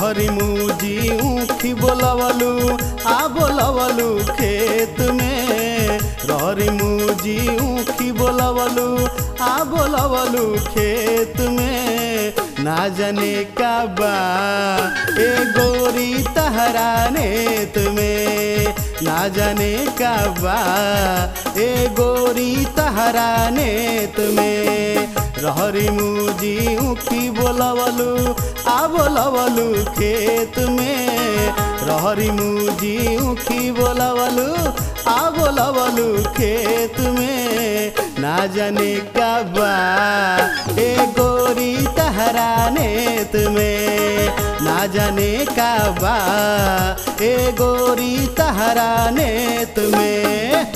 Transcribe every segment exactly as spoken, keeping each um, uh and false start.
रहरी मुजी ऊखी बोलवलू आ बोलवलू खेत में। रहरी मुजी ऊखी बोलवलू आ बोलवलू खेत में। ना जाने का बा ए गोरी तहरा नेत में। ना जाने का बा ए गोरी तहरा नेत में। रहरी मुजी ऊखी बोलवलू आ बोलवलू खेत में। रहरी मुजी ऊखी बोलवलू आ बोलवलू खेत में। ना जाने का बा ए गोरी तहरा नेत में। ना जाने का बा ए गोरी तहरा नेत में।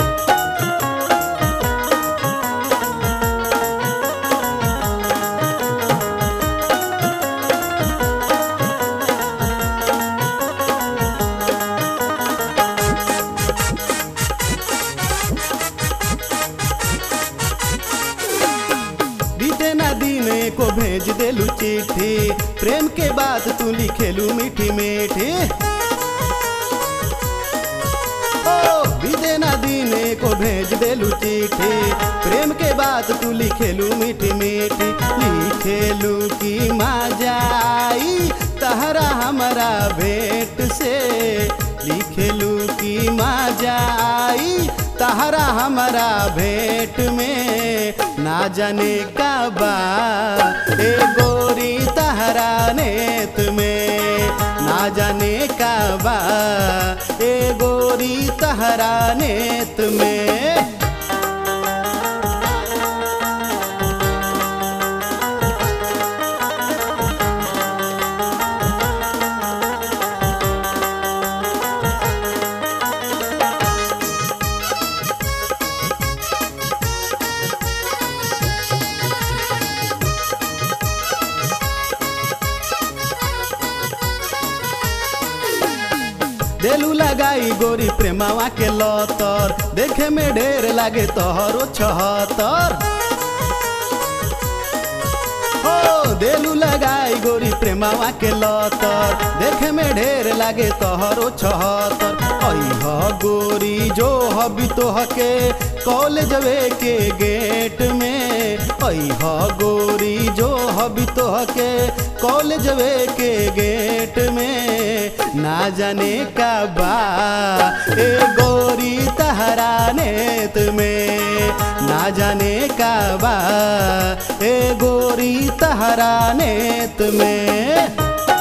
को भेज देलू चिट्ठी प्रेम के बात तू लिखेलू मीठी मीठी। ओ बीते ना दीने को भेज देलू चिट्ठी प्रेम के बात तू लिखेलू मीठी मीठी। लिखेलू की मजा आई तहरा हमारा भेंट से। लिखेलू की मजा आई तहरा हमारा भेंट में। ना जाने का बा ए गोरी तहरा नेत में। ना जाने का बा ए गोरी तहरा नेत में। देलू लगाई गोरी प्रेमावा के लतर देखे में ढेर लागे तोहरो छहतर। हो देलू लगाई गोरी प्रेमावा के लतर देखे में ढेर लागे तोहरो छहतर। अइह गोरी जो हबी तोह के कॉलेजवे के गेट में। अइह गोरी जो हबी तोह के कॉलेजवे के गेट में। ना जाने का बा ए गोरी तहरा नेत में। ना जाने का बा ए गोरी तहरा नेत में।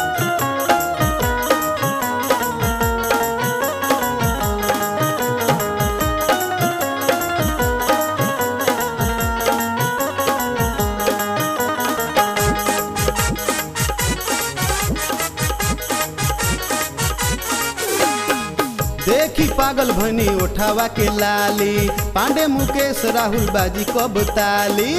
देखी पागल भनी उठावा के लाली पांडे मुकेश राहुल बाजी कब ताली।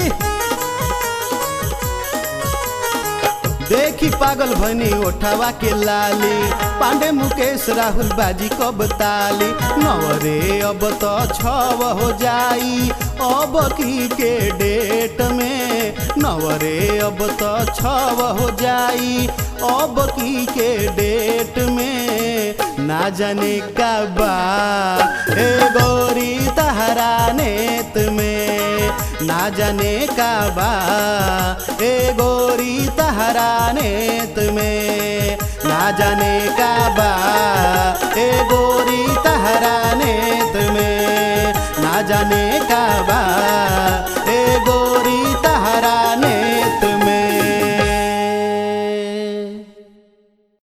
देखी पागल भनी उठावा के लाली पांडे मुकेश राहुल बाजी कब ताली। नवरे अब तो छव हो जाई अब की के डेट में। नवरे अब तो छव हो जाई अब की के डेट में। ना जाने का बा ए गोरी तहरा नेत में। ना जाने का बा ए गोरी तहरा नेत में। ना जाने का बा ए गोरी तहरा नेत में। ना जाने का बा